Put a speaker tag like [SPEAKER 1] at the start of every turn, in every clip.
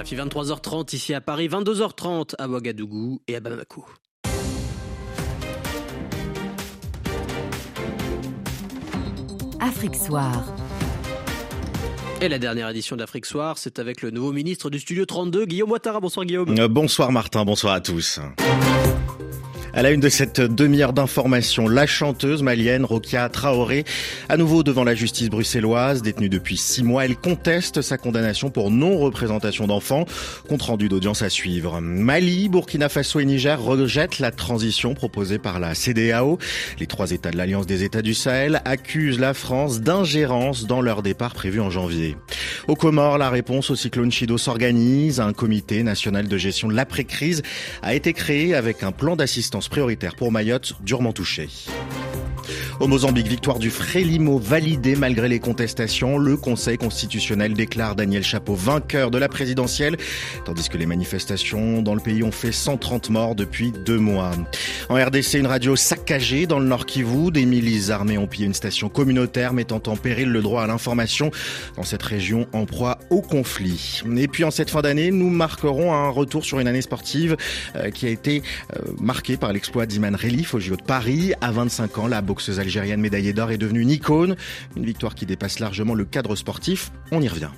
[SPEAKER 1] RFI 23h30 ici à Paris, 22h30 à Ouagadougou et à Bamako.
[SPEAKER 2] Afrique Soir.
[SPEAKER 1] Et la dernière édition d'Afrique Soir, c'est avec le nouveau ministre du Studio 32, Guillaume Ouattara. Bonsoir Guillaume.
[SPEAKER 3] Bonsoir Martin, bonsoir à tous. À la une de cette demi-heure d'information, la chanteuse malienne Rokia Traoré, à nouveau devant la justice bruxelloise, détenue depuis 6 mois. Elle conteste sa condamnation pour non-représentation d'enfants. Compte rendu d'audience à suivre. Mali, Burkina Faso et Niger rejettent la transition proposée par la CEDEAO. Les 3 États de l'Alliance des États du Sahel accusent la France d'ingérence dans leur départ prévu en janvier. Aux Comores, la réponse au cyclone Chido s'organise. Un comité national de gestion de l'après-crise a été créé avec un plan d'assistance prioritaire pour Mayotte, durement touché. Au Mozambique, victoire du Frélimo validée malgré les contestations. Le Conseil constitutionnel déclare Daniel Chapo vainqueur de la présidentielle, tandis que les manifestations dans le pays ont fait 130 morts depuis 2 mois. En RDC, une radio saccagée dans le Nord Kivu. Des milices armées ont pillé une station communautaire mettant en péril le droit à l'information dans cette région en proie au conflit. Et puis en cette fin d'année, nous marquerons un retour sur une année sportive qui a été marquée par l'exploit d'Iman Relif au JO de Paris. À 25 ans, la boxeuse algérienne médaillée d'or est devenue une icône. Une victoire qui dépasse largement le cadre sportif. On y revient.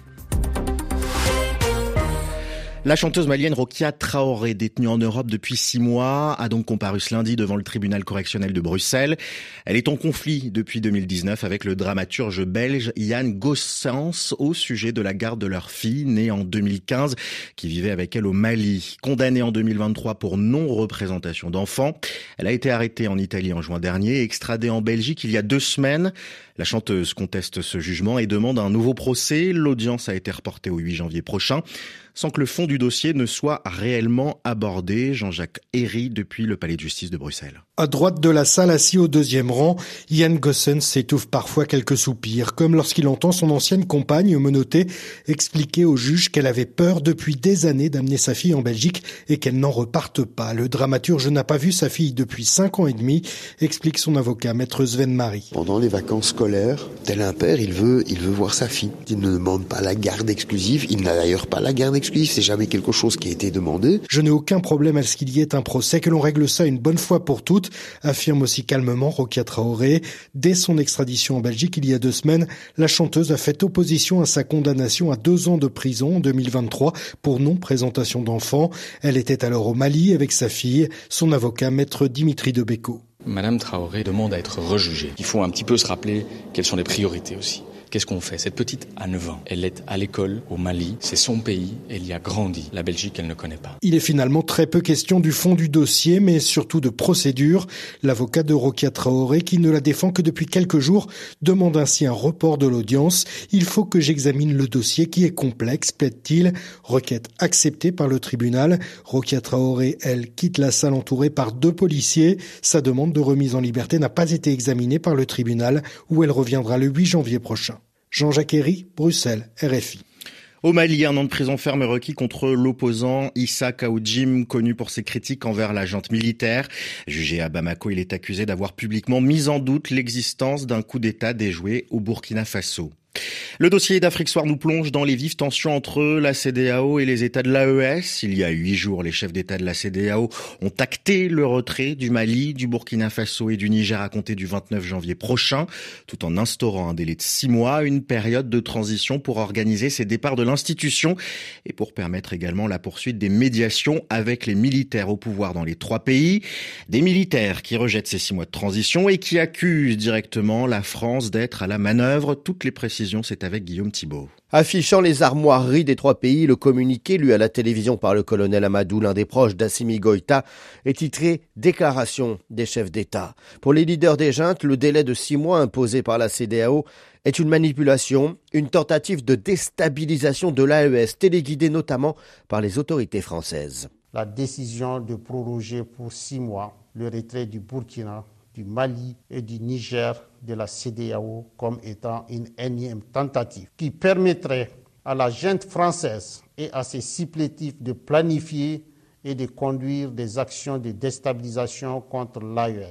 [SPEAKER 3] La chanteuse malienne Rokia Traoré, détenue en Europe depuis 6 mois, a donc comparu ce lundi devant le tribunal correctionnel de Bruxelles. Elle est en conflit depuis 2019 avec le dramaturge belge Yann Gossens au sujet de la garde de leur fille, née en 2015, qui vivait avec elle au Mali. Condamnée en 2023 pour non-représentation d'enfants, elle a été arrêtée en Italie en juin dernier et extradée en Belgique il y a 2 semaines. La chanteuse conteste ce jugement et demande un nouveau procès. L'audience a été reportée au 8 janvier prochain, sans que le fond du dossier ne soit réellement abordé. Jean-Jacques Herry, depuis le palais de justice de Bruxelles.
[SPEAKER 4] À droite de la salle, assis au 2e rang, Yann Gossens s'étouffe parfois quelques soupirs, comme lorsqu'il entend son ancienne compagne menottée expliquer au juge qu'elle avait peur depuis des années d'amener sa fille en Belgique et qu'elle n'en reparte pas. Le dramaturge n'a pas vu sa fille depuis 5 ans et demi, explique son avocat, maître Sven Marie.
[SPEAKER 5] Pendant les vacances scolaires, tel un père, il veut voir sa fille. Il ne demande pas la garde exclusive, il n'a d'ailleurs pas la garde exclusive, c'est jamais quelque chose qui a été demandé.
[SPEAKER 4] Je n'ai aucun problème à ce qu'il y ait un procès, que l'on règle ça une bonne fois pour toutes, affirme aussi calmement Rokia Traoré. Dès son extradition en Belgique il y a 2 semaines, la chanteuse a fait opposition à sa condamnation à 2 ans de prison en 2023 pour non-présentation d'enfants. Elle était alors au Mali avec sa fille, son avocat maître Dimitri Debeko.
[SPEAKER 6] Madame Traoré demande à être rejugée. Il faut un petit peu se rappeler quelles sont les priorités aussi. Qu'est-ce qu'on fait ? Cette petite a 9 ans. Elle est à l'école au Mali. C'est son pays. Elle y a grandi. La Belgique, elle ne connaît pas.
[SPEAKER 4] Il est finalement très peu question du fond du dossier, mais surtout de procédure. L'avocat de Rokia Traoré, qui ne la défend que depuis quelques jours, demande ainsi un report de l'audience. Il faut que j'examine le dossier qui est complexe, plaide-t-il. Requête acceptée par le tribunal. Rokia Traoré, elle, quitte la salle entourée par 2 policiers. Sa demande de remise en liberté n'a pas été examinée par le tribunal, où elle reviendra le 8 janvier prochain. Jean-Jacques Herry, Bruxelles, RFI.
[SPEAKER 3] Au Mali, 1 an de prison ferme requis contre l'opposant Issa Kaoudjim, connu pour ses critiques envers la junte militaire. Jugé à Bamako, il est accusé d'avoir publiquement mis en doute l'existence d'un coup d'État déjoué au Burkina Faso. Le dossier d'Afrique Soir nous plonge dans les vives tensions entre la CEDEAO et les États de l'AES. Il y a 8 jours, les chefs d'État de la CEDEAO ont acté le retrait du Mali, du Burkina Faso et du Niger à compter du 29 janvier prochain, tout en instaurant un délai de 6 mois, une période de transition pour organiser ces départs de l'institution et pour permettre également la poursuite des médiations avec les militaires au pouvoir dans les 3 pays. Des militaires qui rejettent ces 6 mois de transition et qui accusent directement la France d'être à la manœuvre. Toutes les précisions, c'est avec Guillaume Thibault.
[SPEAKER 7] Affichant les armoiries des 3 pays, le communiqué lu à la télévision par le colonel Amadou, l'un des proches d'Assimi Goïta, est titré « Déclaration des chefs d'État ». Pour les leaders des juntes, le délai de 6 mois imposé par la CEDEAO est une manipulation, une tentative de déstabilisation de l'AES, téléguidée notamment par les autorités françaises.
[SPEAKER 8] La décision de proroger pour 6 mois le retrait du Burkina, du Mali et du Niger de la CEDEAO comme étant une énième tentative qui permettrait à la junte française et à ses supplétifs de planifier et de conduire des actions de déstabilisation contre l'AES.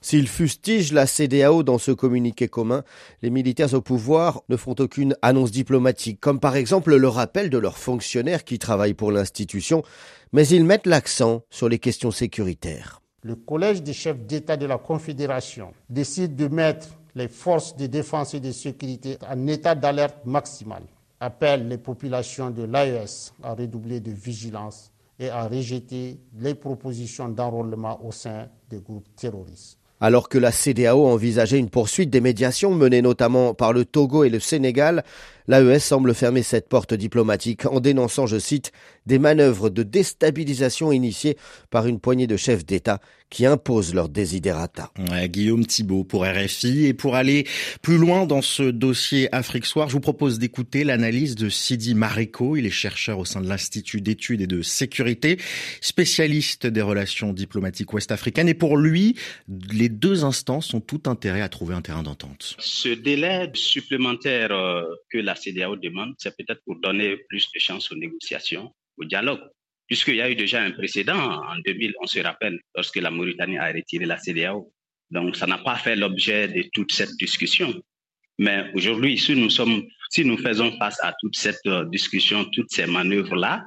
[SPEAKER 7] S'ils fustigent la CEDEAO dans ce communiqué commun, les militaires au pouvoir ne font aucune annonce diplomatique, comme par exemple le rappel de leurs fonctionnaires qui travaillent pour l'institution, mais ils mettent l'accent sur les questions sécuritaires.
[SPEAKER 8] Le collège des chefs d'État de la Confédération décide de mettre les forces de défense et de sécurité en état d'alerte maximale, appelle les populations de l'AES à redoubler de vigilance et à rejeter les propositions d'enrôlement au sein des groupes terroristes.
[SPEAKER 7] Alors que la CEDEAO envisageait une poursuite des médiations menées notamment par le Togo et le Sénégal, l'AES semble fermer cette porte diplomatique en dénonçant, je cite, des manœuvres de déstabilisation initiées par une poignée de chefs d'État qui imposent leurs desiderata.
[SPEAKER 3] Guillaume Thibault pour RFI. Et pour aller plus loin dans ce dossier Afrique Soir, je vous propose d'écouter l'analyse de Sidi Mariko. Il est chercheur au sein de l'Institut d'études et de sécurité, spécialiste des relations diplomatiques ouest-africaines. Et pour lui, les deux instances ont tout intérêt à trouver un terrain d'entente.
[SPEAKER 2] Ce délai supplémentaire que la CEDEAO demande, c'est peut-être pour donner plus de chance aux négociations, au dialogue. Puisqu'il y a eu déjà un précédent en 2000, on se rappelle, lorsque la Mauritanie a retiré la CEDEAO. Donc, ça n'a pas fait l'objet de toute cette discussion. Mais aujourd'hui, si nous faisons face à toute cette discussion, toutes ces manœuvres-là,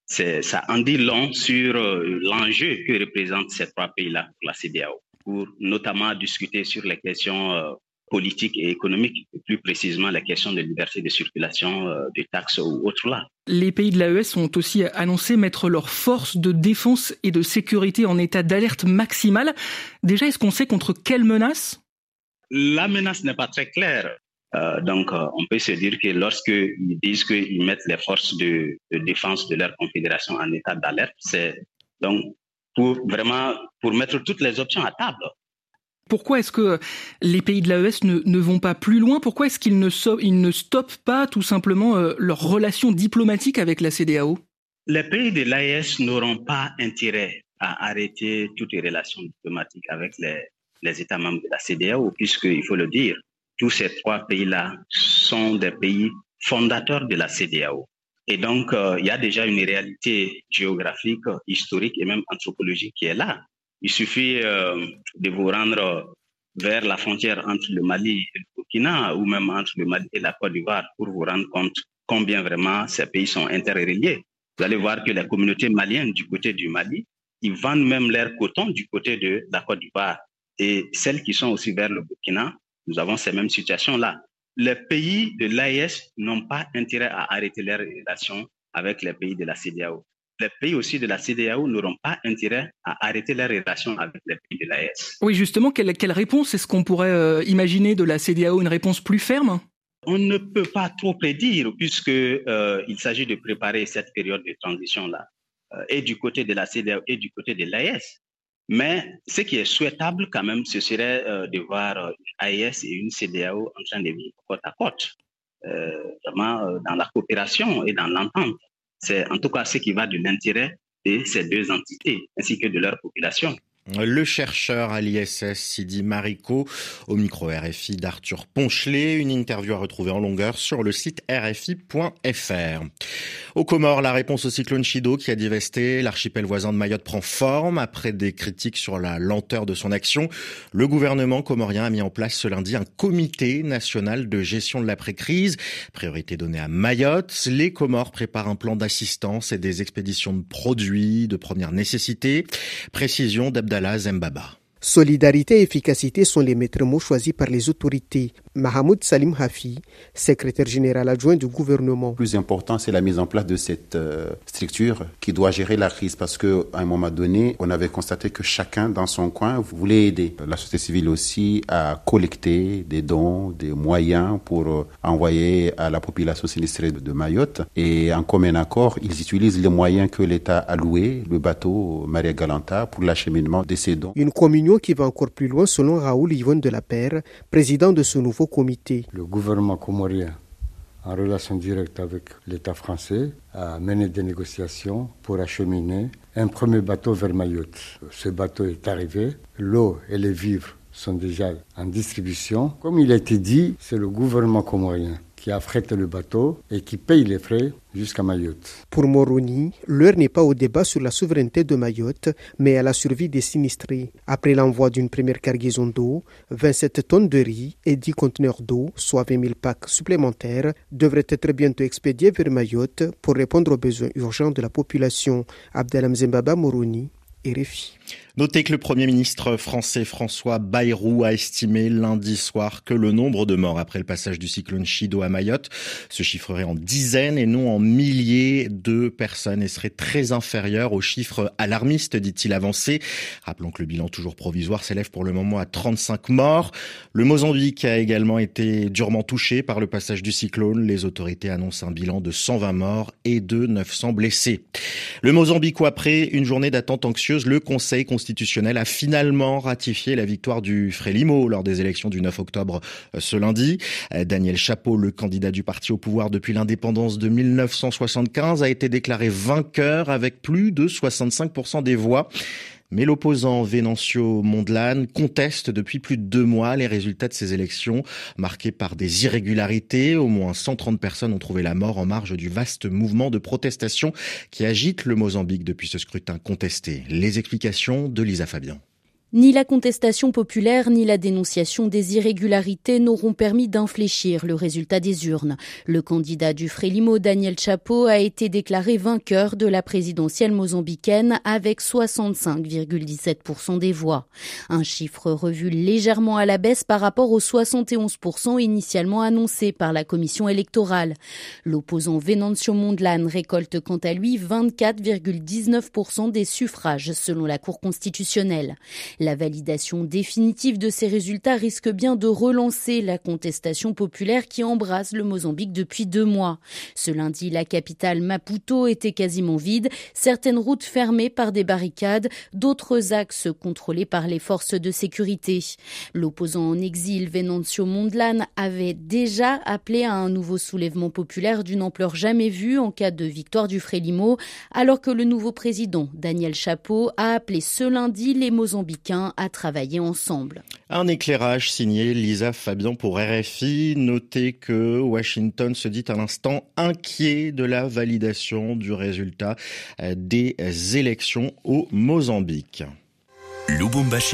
[SPEAKER 2] ça en dit long sur l'enjeu que représentent ces trois pays-là pour la CEDEAO, pour notamment discuter sur les questions politique et économique, et plus précisément la question de liberté de circulation, de taxes ou autres là.
[SPEAKER 9] Les pays de l'AES ont aussi annoncé mettre leurs forces de défense et de sécurité en état d'alerte maximale. Déjà, est-ce qu'on sait contre quelle menace ?
[SPEAKER 2] La menace n'est pas très claire. Donc, on peut se dire que lorsqu'ils disent qu'ils mettent les forces de défense de leur confédération en état d'alerte, c'est donc pour mettre toutes les options à table.
[SPEAKER 9] Pourquoi est-ce que les pays de l'AES ne vont pas plus loin ? Pourquoi est-ce qu'ils ne stoppent pas tout simplement leurs relations diplomatiques avec la CEDEAO ?
[SPEAKER 2] Les pays de l'AES n'auront pas intérêt à arrêter toutes les relations diplomatiques avec les États membres de la CEDEAO, puisqu'il faut le dire, tous ces trois pays-là sont des pays fondateurs de la CEDEAO. Et donc, il y a déjà une réalité géographique, historique et même anthropologique qui est là. Il suffit de vous rendre vers la frontière entre le Mali et le Burkina ou même entre le Mali et la Côte d'Ivoire pour vous rendre compte combien vraiment ces pays sont interreliés. Vous allez voir que les communautés maliennes du côté du Mali, ils vendent même leur coton du côté de la Côte d'Ivoire. Et celles qui sont aussi vers le Burkina, nous avons ces mêmes situations-là. Les pays de l'AES n'ont pas intérêt à arrêter leurs relations avec les pays de la CEDEAO. Les pays aussi de la CEDEAO n'auront pas intérêt à arrêter leurs relations avec les pays de l'AES.
[SPEAKER 9] Oui, justement, quelle réponse est-ce qu'on pourrait imaginer de la CEDEAO ? Une réponse plus ferme ?
[SPEAKER 2] On ne peut pas trop prédire puisqu'il s'agit de préparer cette période de transition-là, et du côté de la CEDEAO et du côté de l'AES. Mais ce qui est souhaitable quand même, ce serait de voir l'AES et une CEDEAO en train de vivre côte à côte, vraiment dans la coopération et dans l'entente. C'est en tout cas ce qui va de l'intérêt de ces deux entités, ainsi que de leur population.
[SPEAKER 3] Le chercheur à l'ISS Sidi Mariko, au micro RFI d'Arthur Ponchelet, une interview à retrouver en longueur sur le site rfi.fr. Aux Comores, la réponse au cyclone Chido qui a dévasté l'archipel voisin de Mayotte prend forme. Après des critiques sur la lenteur de son action, le gouvernement comorien a mis en place ce lundi un comité national de gestion de l'après-crise. Priorité donnée à Mayotte. Les Comores préparent un plan d'assistance et des expéditions de produits de première nécessité. Précision d'Abdallah Zembaba.
[SPEAKER 10] Solidarité et efficacité sont les maîtres mots choisis par les autorités. Mahamoud Salim Hafi, secrétaire général adjoint du gouvernement.
[SPEAKER 11] Le plus important, c'est la mise en place de cette structure qui doit gérer la crise parce qu'à un moment donné, on avait constaté que chacun dans son coin voulait aider. La société civile aussi a collecté des dons, des moyens pour envoyer à la population sinistrée de Mayotte. Et en commun accord, ils utilisent les moyens que l'État a loués, le bateau Maria Galanta, pour l'acheminement de ces dons.
[SPEAKER 10] Une communion qui va encore plus loin selon Raoul Yvonne Delapère, président de ce nouveau comité.
[SPEAKER 12] Le gouvernement comorien, en relation directe avec l'État français, a mené des négociations pour acheminer un premier bateau vers Mayotte. Ce bateau est arrivé, l'eau et les vivres sont déjà en distribution. Comme il a été dit, c'est le gouvernement comorien qui affrète le bateau et qui paye les frais jusqu'à Mayotte.
[SPEAKER 10] Pour Moroni, l'heure n'est pas au débat sur la souveraineté de Mayotte, mais à la survie des sinistrés. Après l'envoi d'une première cargaison d'eau, 27 tonnes de riz et 10 conteneurs d'eau, soit 20 000 packs supplémentaires, devraient être bientôt expédiés vers Mayotte pour répondre aux besoins urgents de la population. Abdelham Zembaba, Moroni, RFI.
[SPEAKER 3] Notez que le Premier ministre français François Bayrou a estimé lundi soir que le nombre de morts après le passage du cyclone Chido à Mayotte se chiffrerait en dizaines et non en milliers de personnes et serait très inférieur aux chiffres alarmistes, dit-il avancé. Rappelons que le bilan toujours provisoire s'élève pour le moment à 35 morts. Le Mozambique a également été durement touché par le passage du cyclone. Les autorités annoncent un bilan de 120 morts et de 900 blessés. Le Mozambique, après une journée d'attente anxieuse, le Conseil constitutionnel a finalement ratifié la victoire du Frelimo lors des élections du 9 octobre ce lundi. Daniel Chapo, le candidat du parti au pouvoir depuis l'indépendance de 1975, a été déclaré vainqueur avec plus de 65% des voix. Mais l'opposant Venancio Mondlane conteste depuis plus de 2 mois les résultats de ces élections marquées par des irrégularités. Au moins 130 personnes ont trouvé la mort en marge du vaste mouvement de protestation qui agite le Mozambique depuis ce scrutin contesté. Les explications de Lisa Fabien.
[SPEAKER 13] Ni la contestation populaire ni la dénonciation des irrégularités n'auront permis d'infléchir le résultat des urnes. Le candidat du Frelimo, Daniel Chapo, a été déclaré vainqueur de la présidentielle mozambicaine avec 65,17% des voix. Un chiffre revu légèrement à la baisse par rapport aux 71% initialement annoncés par la commission électorale. L'opposant Venancio Mondlane récolte quant à lui 24,19% des suffrages selon la Cour constitutionnelle. La validation définitive de ces résultats risque bien de relancer la contestation populaire qui embrase le Mozambique depuis 2 mois. Ce lundi, la capitale Maputo était quasiment vide, certaines routes fermées par des barricades, d'autres axes contrôlés par les forces de sécurité. L'opposant en exil, Venancio Mondlane, avait déjà appelé à un nouveau soulèvement populaire d'une ampleur jamais vue en cas de victoire du Frelimo, alors que le nouveau président, Daniel Chapo, a appelé ce lundi les Mozambicains à travailler ensemble.
[SPEAKER 3] Un éclairage signé Lisa Fabien pour RFI. Notez que Washington se dit à l'instant inquiet de la validation du résultat des élections au Mozambique.
[SPEAKER 14] Lubumbashi,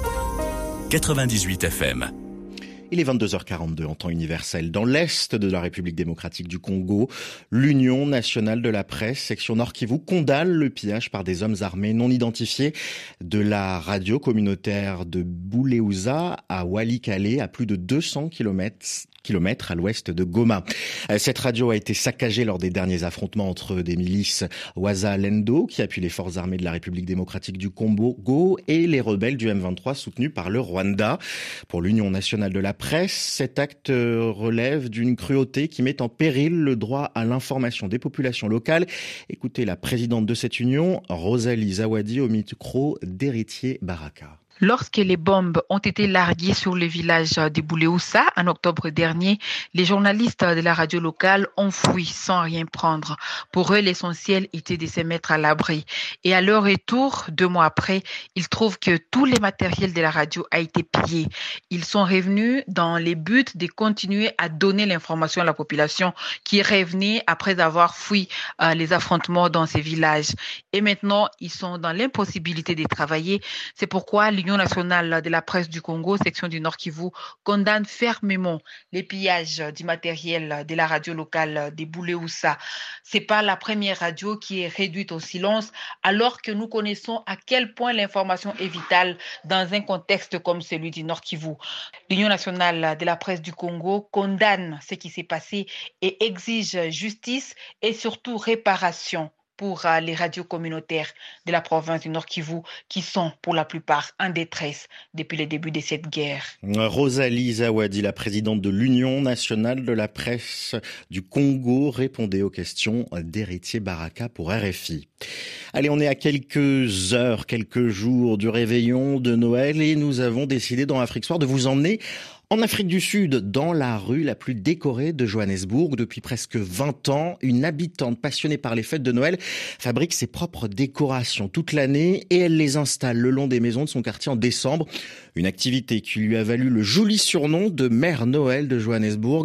[SPEAKER 14] 98 FM.
[SPEAKER 3] Il est 22h42 en temps universel. Dans l'est de la République démocratique du Congo, l'Union nationale de la presse, section Nord Kivu, condamne le pillage par des hommes armés non identifiés de la radio communautaire de Bouleuza à Walikale, à plus de 200 kilomètres à l'ouest de Goma. Cette radio a été saccagée lors des derniers affrontements entre des milices Wazalendo, qui appuient les forces armées de la République démocratique du Congo, et les rebelles du M23 soutenus par le Rwanda. Pour l'Union nationale de la presse, cet acte relève d'une cruauté qui met en péril le droit à l'information des populations locales. Écoutez la présidente de cette union, Rosalie Zawadi, au micro d'Héritier Baraka.
[SPEAKER 15] Lorsque les bombes ont été larguées sur le village de Bouleuza en octobre dernier, les journalistes de la radio locale ont fui sans rien prendre. Pour eux, l'essentiel était de se mettre à l'abri. Et à leur retour, 2 mois après, ils trouvent que tout le matériel de la radio a été pillé. Ils sont revenus dans le but de continuer à donner l'information à la population qui revenait après avoir fui les affrontements dans ces villages. Et maintenant, ils sont dans l'impossibilité de travailler. C'est pourquoi l'Union nationale de la presse du Congo, section du Nord Kivu, condamne fermement les pillages du matériel de la radio locale de Bouleuza. C'est pas la première radio qui est réduite au silence, alors que nous connaissons à quel point l'information est vitale dans un contexte comme celui du Nord Kivu. L'Union nationale de la presse du Congo condamne ce qui s'est passé et exige justice et surtout réparation pour les radios communautaires de la province du Nord Kivu qui sont pour la plupart en détresse depuis le début de cette guerre.
[SPEAKER 3] Rosalie Zawadi, la présidente de l'Union nationale de la presse du Congo, répondait aux questions d'Héritier Baraka pour RFI. Allez, on est à quelques heures, quelques jours du réveillon de Noël et nous avons décidé dans Afrique Soir de vous emmener en Afrique du Sud, dans la rue la plus décorée de Johannesburg. Depuis presque 20 ans, une habitante passionnée par les fêtes de Noël fabrique ses propres décorations toute l'année et elle les installe le long des maisons de son quartier en décembre. Une activité qui lui a valu le joli surnom de Mère Noël de Johannesburg.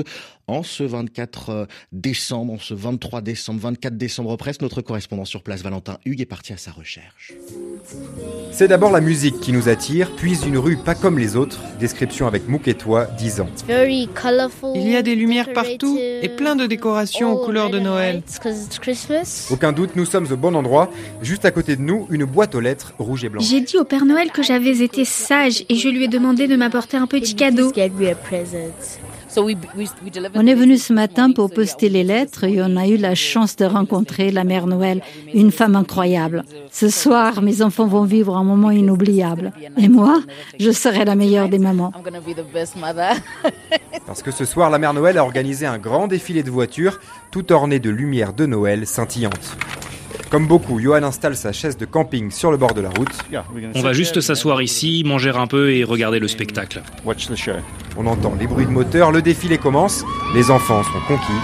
[SPEAKER 3] en ce 24 décembre, en ce 23 décembre, 24 décembre presque. Notre correspondant sur place, Valentin Hugues, est parti à sa recherche.
[SPEAKER 16] C'est d'abord la musique qui nous attire, puis une rue pas comme les autres. Description avec Mouketois, 10 ans.
[SPEAKER 17] Il y a des lumières partout et plein de décorations aux couleurs de Noël.
[SPEAKER 16] Aucun doute, nous sommes au bon endroit. Juste à côté de nous, une boîte aux lettres rouge et blanche.
[SPEAKER 18] J'ai dit au Père Noël que j'avais été sage et je lui ai demandé de m'apporter un petit cadeau.
[SPEAKER 19] On est venu ce matin pour poster les lettres et on a eu la chance de rencontrer la Mère Noël, une femme incroyable. Ce soir, mes enfants vont vivre un moment inoubliable. Et moi, je serai la meilleure des mamans.
[SPEAKER 16] Parce que ce soir, la Mère Noël a organisé un grand défilé de voitures, tout orné de lumières de Noël scintillantes. Comme beaucoup, Johan installe sa chaise de camping sur le bord de la route.
[SPEAKER 20] On va juste s'asseoir ici, manger un peu et regarder le spectacle.
[SPEAKER 16] On entend les bruits de moteur, le défilé commence, les enfants sont conquis.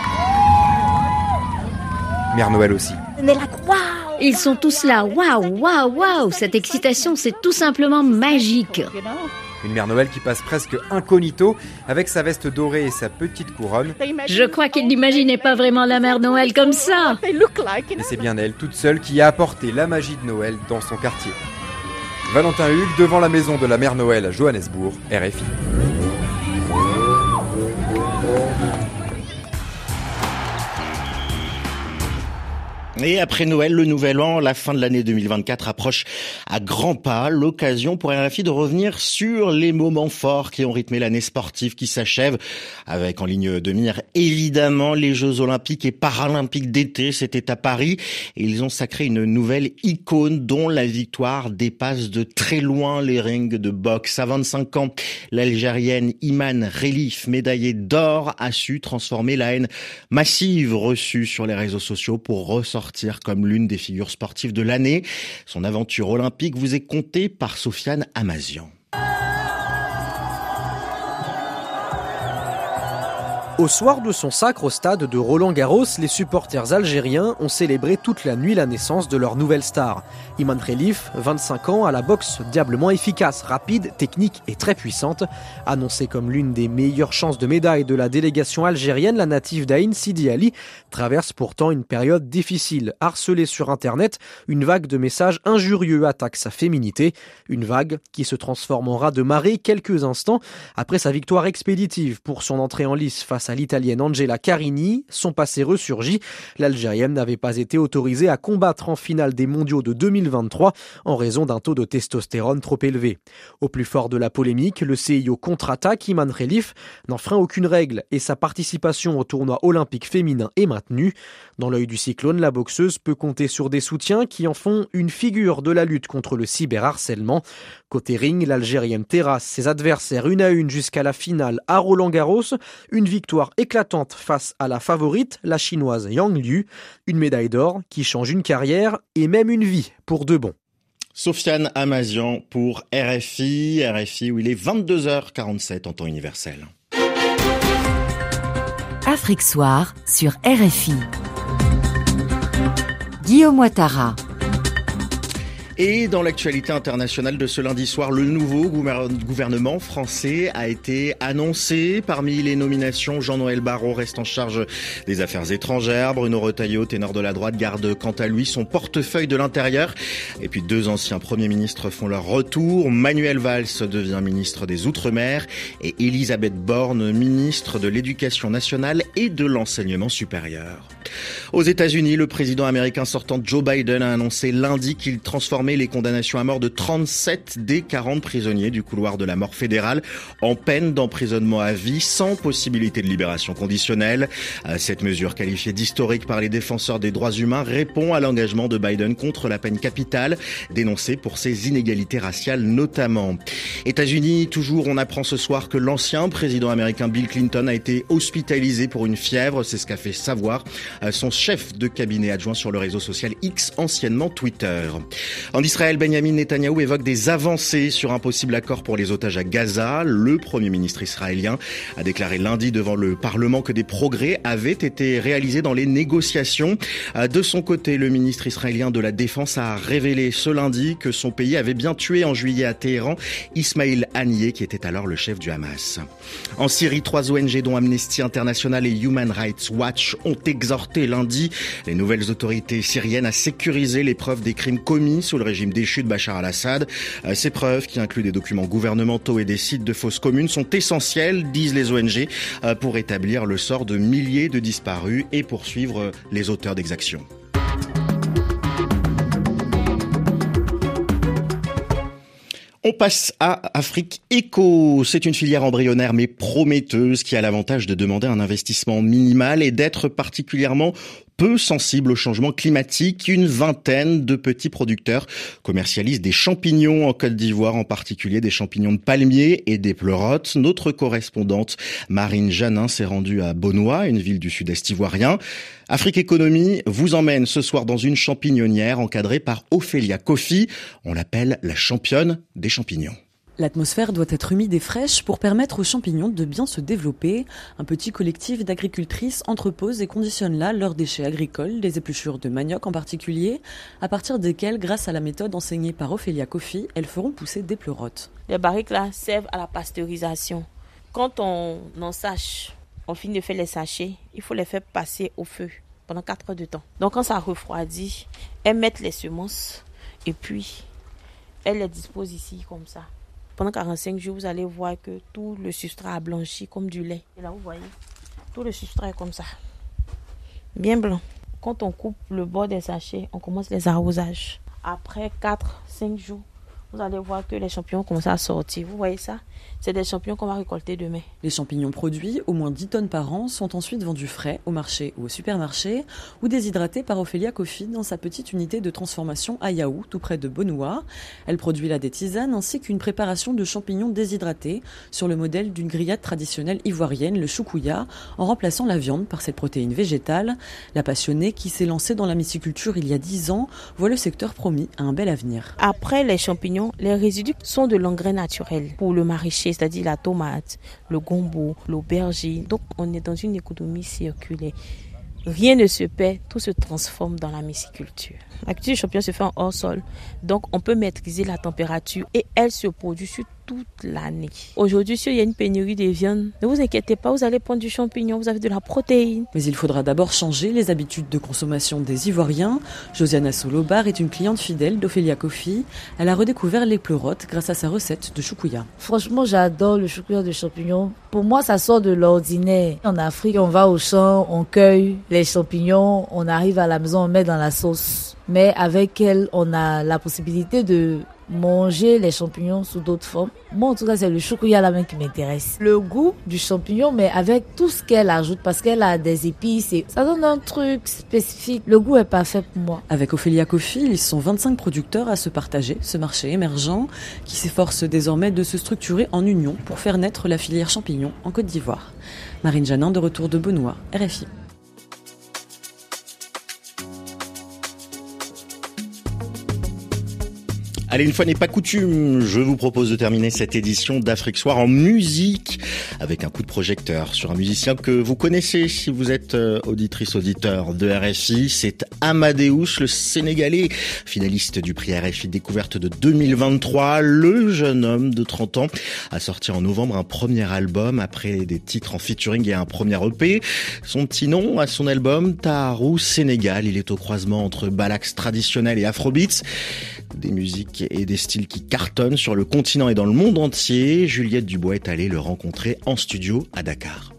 [SPEAKER 16] Mère Noël aussi.
[SPEAKER 21] Ils sont tous là, waouh, waouh, waouh. Cette excitation, c'est tout simplement magique.
[SPEAKER 16] Une Mère Noël qui passe presque incognito avec sa veste dorée et sa petite couronne.
[SPEAKER 21] Je crois qu'ils n'imaginaient pas vraiment la Mère Noël comme ça.
[SPEAKER 16] Et c'est bien elle, toute seule, qui a apporté la magie de Noël dans son quartier. Valentin Hugues, devant la maison de la Mère Noël à Johannesburg, RFI.
[SPEAKER 3] Et après Noël, le Nouvel An, la fin de l'année 2024 approche à grands pas. L'occasion pour RFI de revenir sur les moments forts qui ont rythmé l'année sportive qui s'achève. Avec en ligne de mire, évidemment, les Jeux Olympiques et Paralympiques d'été. C'était à Paris. Et ils ont sacré une nouvelle icône dont la victoire dépasse de très loin les rings de boxe. À 25 ans, l'Algérienne Iman Relif, médaillée d'or, a su transformer la haine massive reçue sur les réseaux sociaux pour ressortir comme l'une des figures sportives de l'année. Son aventure olympique vous est contée par Sofiane Amazian.
[SPEAKER 22] Au soir de son sacre au stade de Roland-Garros, les supporters algériens ont célébré toute la nuit la naissance de leur nouvelle star. Iman Relif, 25 ans, à la boxe diablement efficace, rapide, technique et très puissante. Annoncée comme l'une des meilleures chances de médaille de la délégation algérienne, la native d'Aïn, Sidi Ali, traverse pourtant une période difficile. Harcelée sur Internet, une vague de messages injurieux attaque sa féminité. Une vague qui se transforme en raz-de-marée quelques instants après sa victoire expéditive pour son entrée en lice face à l'Italienne Angela Carini. Son passé ressurgit. L'Algérienne n'avait pas été autorisée à combattre en finale des mondiaux de 2023 en raison d'un taux de testostérone trop élevé. Au plus fort de la polémique, le CIO contre-attaque. Iman Relif n'enfreint aucune règle et sa participation au tournoi olympique féminin est maintenue. Dans l'œil du cyclone, la boxeuse peut compter sur des soutiens qui en font une figure de la lutte contre le cyberharcèlement. Côté ring, l'Algérienne terrasse ses adversaires une à une jusqu'à la finale à Roland-Garros. Une victoire éclatante face à la favorite, la chinoise Yang Liu. Une médaille d'or qui change une carrière et même une vie pour de bon.
[SPEAKER 3] Sofiane Amazian pour RFI où il est 22h47 en temps universel.
[SPEAKER 23] Afrique Soir sur RFI. Guillaume Ouattara.
[SPEAKER 3] Et dans l'actualité internationale de ce lundi soir, le nouveau gouvernement français a été annoncé. Parmi les nominations, Jean-Noël Barrot reste en charge des affaires étrangères. Bruno Retailleau, ténor de la droite, garde quant à lui son portefeuille de l'intérieur. Et puis 2 anciens premiers ministres font leur retour. Manuel Valls devient ministre des Outre-mer et Elisabeth Borne, ministre de l'Éducation nationale et de l'Enseignement supérieur. Aux États-Unis, le président américain sortant Joe Biden a annoncé lundi qu'il transformait les condamnations à mort de 37 des 40 prisonniers du couloir de la mort fédéral en peine d'emprisonnement à vie sans possibilité de libération conditionnelle. Cette mesure, qualifiée d'historique par les défenseurs des droits humains, répond à l'engagement de Biden contre la peine capitale, dénoncée pour ses inégalités raciales notamment. États-Unis, toujours, on apprend ce soir que l'ancien président américain Bill Clinton a été hospitalisé pour une fièvre. C'est ce qu'a fait savoir son chef de cabinet adjoint sur le réseau social X, anciennement Twitter. En Israël, Benjamin Netanyahou évoque des avancées sur un possible accord pour les otages à Gaza. Le Premier ministre israélien a déclaré lundi devant le Parlement que des progrès avaient été réalisés dans les négociations. De son côté, le ministre israélien de la Défense a révélé ce lundi que son pays avait bien tué en juillet à Téhéran Ismail Haniyeh, qui était alors le chef du Hamas. En Syrie, 3 ONG dont Amnesty International et Human Rights Watch ont exhorté lundi les nouvelles autorités syriennes à sécuriser les preuves des crimes commis sous le régime déchu de Bachar al-Assad. Ces preuves, qui incluent des documents gouvernementaux et des sites de fausses communes, sont essentielles, disent les ONG, pour établir le sort de milliers de disparus et poursuivre les auteurs d'exactions. On passe à Afrique Éco. C'est une filière embryonnaire mais prometteuse qui a l'avantage de demander un investissement minimal et d'être particulièrement peu sensible au changement climatique. Une vingtaine de petits producteurs commercialisent des champignons en Côte d'Ivoire, en particulier des champignons de palmier et des pleurotes. Notre correspondante Marine Janin s'est rendue à Bonoua, une ville du sud-est ivoirien. Afrique Économie vous emmène ce soir dans une champignonnière encadrée par Ophélia Kofi. On l'appelle la championne des champignons.
[SPEAKER 1] L'atmosphère doit être humide et fraîche pour permettre aux champignons de bien se développer. Un petit collectif d'agricultrices entrepose et conditionne là leurs déchets agricoles, des épluchures de manioc en particulier, à partir desquelles, grâce à la méthode enseignée par Ophélia Kofi, elles feront pousser des pleurotes.
[SPEAKER 5] Les barriques là servent à la pasteurisation. Quand on en sache, on finit de faire les sachets, il faut les faire passer au feu pendant 4 heures de temps. Donc quand ça refroidit, elles mettent les semences et puis elles les disposent ici comme ça. Pendant 45 jours, vous allez voir que tout le substrat a blanchi comme du lait. Et là, vous voyez, tout le substrat est comme ça, bien blanc. Quand on coupe le bord des sachets, on commence les arrosages. Après 4-5 jours, vous allez voir que les champignons commencent à sortir. Vous voyez ça? C'est des champignons qu'on va récolter demain.
[SPEAKER 1] Les champignons produits, au moins 10 tonnes par an, sont ensuite vendus frais au marché ou au supermarché ou déshydratés par Ophélia Kofi dans sa petite unité de transformation à Yaou, tout près de Bonoua. Elle produit là des tisanes ainsi qu'une préparation de champignons déshydratés sur le modèle d'une grillade traditionnelle ivoirienne, le choukouya, en remplaçant la viande par cette protéine végétale. La passionnée qui s'est lancée dans la myciculture il y a 10 ans voit le secteur promis à un bel avenir.
[SPEAKER 5] Après les champignons, les résidus sont de l'engrais naturel pour le maraîcher, c'est-à-dire la tomate, le gombo, l'aubergine. Donc on est dans une économie circulaire. Rien ne se perd, tout se transforme dans la myciculture. La culture des champignons se fait en hors sol, donc on peut maîtriser la température et elle se produit sur toute l'année. Aujourd'hui, s'il y a une pénurie de viande, ne vous inquiétez pas, vous allez prendre du champignon, vous avez de la protéine.
[SPEAKER 1] Mais il faudra d'abord changer les habitudes de consommation des Ivoiriens. Josiana Solobar est une cliente fidèle d'Ophélia Kofi. Elle a redécouvert les pleurotes grâce à sa recette de choukouya.
[SPEAKER 6] Franchement, j'adore le choukouya de champignons. Pour moi, ça sort de l'ordinaire. En Afrique, on va au champ, on cueille les champignons, on arrive à la maison, on met dans la sauce. Mais avec elle, on a la possibilité de manger les champignons sous d'autres formes. Moi, en tout cas, c'est le choukouya là même qui m'intéresse. Le goût du champignon, mais avec tout ce qu'elle ajoute, parce qu'elle a des épices et ça donne un truc spécifique. Le goût est parfait pour moi.
[SPEAKER 1] Avec Ophélia Kofi, ils sont 25 producteurs à se partager ce marché émergent qui s'efforce désormais de se structurer en union pour faire naître la filière champignons en Côte d'Ivoire. Marine Janin, de retour de Bonoua, RFI.
[SPEAKER 3] Allez, une fois n'est pas coutume, je vous propose de terminer cette édition d'Afrique Soir en musique avec un coup de projecteur sur un musicien que vous connaissez si vous êtes auditeur de RFI. C'est Amadeus, le Sénégalais, finaliste du prix RFI Découverte de 2023. Le jeune homme de 30 ans a sorti en novembre un premier album après des titres en featuring et un premier EP. Son petit nom à son album, Taarou Sénégal. Il est au croisement entre balax traditionnel et afrobeats. Des musiques et des styles qui cartonnent sur le continent et dans le monde entier. Juliette Dubois est allée le rencontrer en studio à Dakar.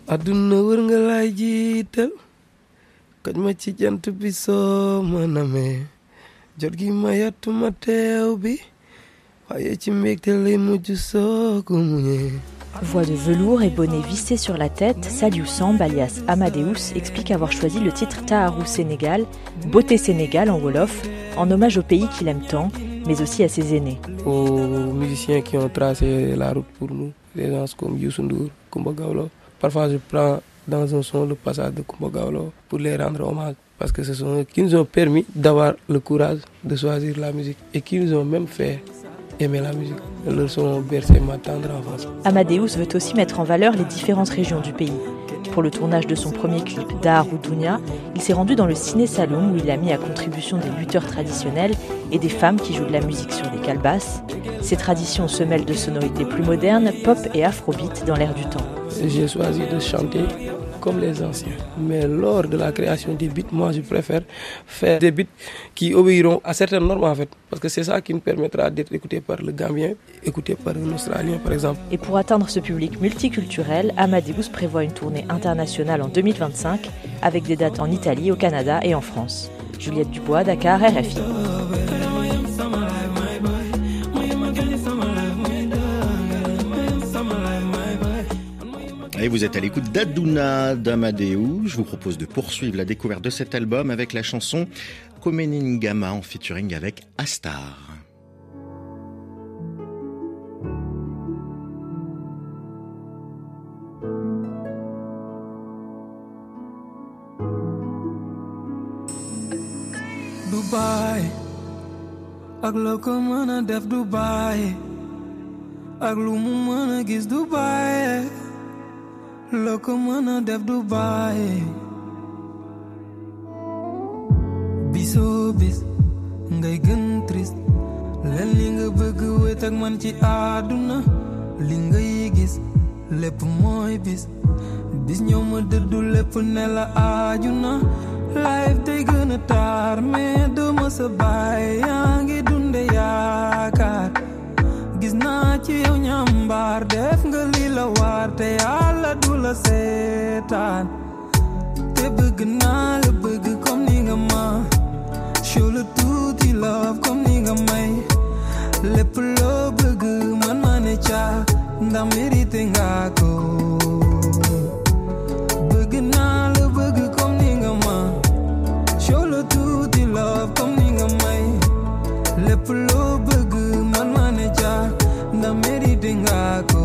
[SPEAKER 24] Voix de velours et bonnet vissé sur la tête, Saliou Samb, alias Amadeus, explique avoir choisi le titre Taarou Sénégal, Beauté Sénégal en Wolof, en hommage au pays qu'il aime tant, mais aussi à ses aînés.
[SPEAKER 25] Aux musiciens qui ont tracé la route pour nous, des gens comme Youssou Ndour, Coumba Gawlo. Parfois je prends dans un son le passage de Coumba Gawlo pour les rendre hommage. parce que ce sont eux qui nous ont permis d'avoir le courage de choisir la musique et qui nous ont même fait aimer la musique. Ils leur sont bercé ma tendre enfance.
[SPEAKER 24] Amadeus veut aussi mettre en valeur les différentes régions du pays. Pour le tournage de son premier clip Daharou Dunia, il s'est rendu dans le Ciné Saloum où il a mis à contribution des lutteurs traditionnels et des femmes qui jouent de la musique sur des calebasses. Ces traditions se mêlent de sonorités plus modernes, pop et afrobeat dans l'air du temps.
[SPEAKER 25] J'ai choisi de chanter comme les anciens. Mais lors de la création des beats, moi je préfère faire des beats qui obéiront à certaines normes en fait. Parce que c'est ça qui me permettra d'être écouté par le Gambien, écouté par un Australien par exemple.
[SPEAKER 24] Et pour atteindre ce public multiculturel, Amadeus prévoit une tournée internationale en 2025 avec des dates en Italie, au Canada et en France. Juliette Dubois, Dakar, RFI.
[SPEAKER 3] Et vous êtes à l'écoute d'Aduna d'Amadeus. Je vous propose de poursuivre la découverte de cet album avec la chanson Komeningama en featuring avec Astar.
[SPEAKER 2] Dubai, ak loo ko mën a def Dubai, ak lu mu mën a gis Dubai. Loo ko mën a def Dubai. Bisoo bis ngay gën triste leen li nga bëgg wét ak man ci àdduna li ngay gis lépp mooy bis ñëw ma dëddu lépp ne la aaju na life day gën a taar mais doo ma sa baay yaa ngi dunde yaakaar gis naa ci yow ñambaar def nga li la war te yàlla du la seetaan te bëgg naa la bëgg comme ni nga ma show la tuuti love comme ni nga may lépp loo bëgg man ma ne ca ndax mérité nga ko bëgg naa la bëgg comme ni nga ma show la tuuti love comme ni nga may lépp loo bëgg man ma ne ca ndax mérité nga ko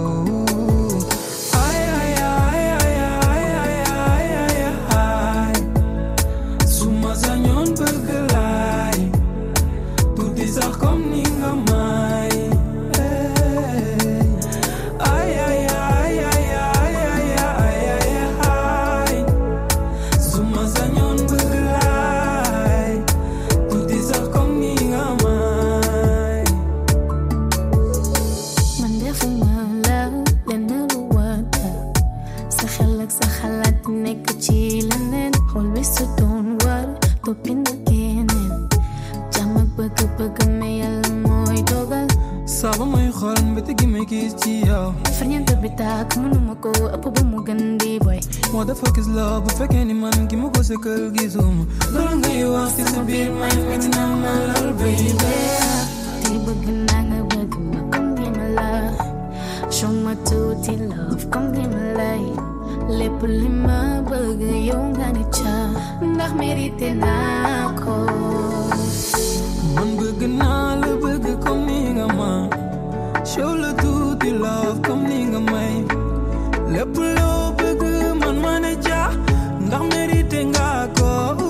[SPEAKER 2] Motherfuck is love, bu fekkee ni man ki ma ko sekkal gisuma loolu ngay wax ci sa biir man nga dina ma lal baby te bëgg naa nga bëgg ma comme ni ma la show ma tuuti love comme ni ma lay lépp li ma bëgg yow nga ne ca ndax mérité naa ko man bëgg naa la bëgg comme ni nga ma show la tuuti love comme ni nga may lépp loo bëgg man ma ne ca ndax mérité nga ko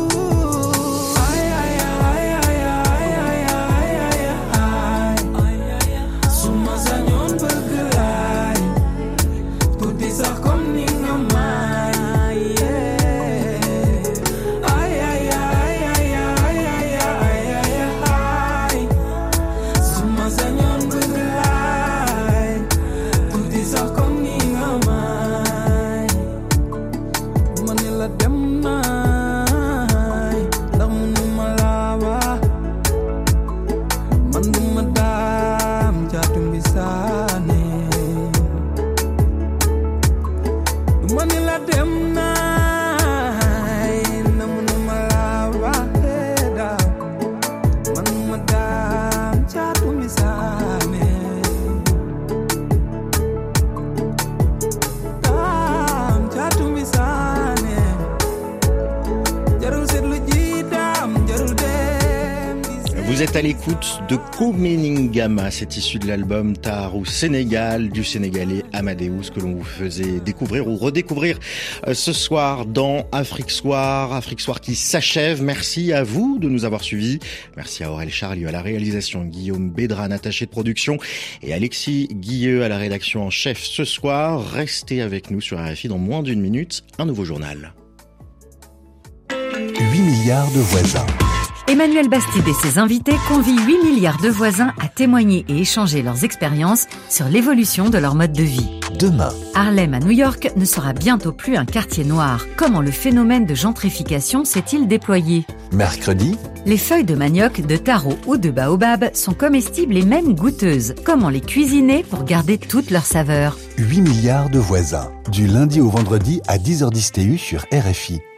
[SPEAKER 2] suma sañoon bëgg laay tuuti sax comme ni nga may suma sañoon bëgg laay tuuti sax comme ni nga may man ne la dem naay ndax mënuma laa wax man duma daam caatum bi saane man ne la dem naay ndax mënuma laa wax daam man duma daam caatum bi saane daam caatum bi saane
[SPEAKER 3] Vous êtes à l'écoute de Komeningama, c'est issu de l'album Taarou Sénégal du Sénégalais Amadeus que l'on vous faisait découvrir ou redécouvrir ce soir dans Afrique Soir qui s'achève. Merci à vous de nous avoir suivis. Merci à Aurel Charlieu à la réalisation, Guillaume Bédran attaché de production et Alexis Guilleux à la rédaction en chef ce soir. Restez avec nous sur RFI dans moins d'une minute, un nouveau journal.
[SPEAKER 4] 8 milliards de voisins.
[SPEAKER 23] Emmanuel Bastide et ses invités convient 8 milliards de voisins à témoigner et échanger leurs expériences sur l'évolution de leur mode de vie.
[SPEAKER 4] Demain,
[SPEAKER 23] Harlem à New York ne sera bientôt plus un quartier noir. Comment le phénomène de gentrification s'est-il déployé ?
[SPEAKER 4] mercredi,
[SPEAKER 23] les feuilles de manioc, de taro ou de baobab sont comestibles et même goûteuses. Comment les cuisiner pour garder toute leur saveur ?
[SPEAKER 4] 8 milliards de voisins. Du lundi au vendredi à 10h10 TU sur RFI.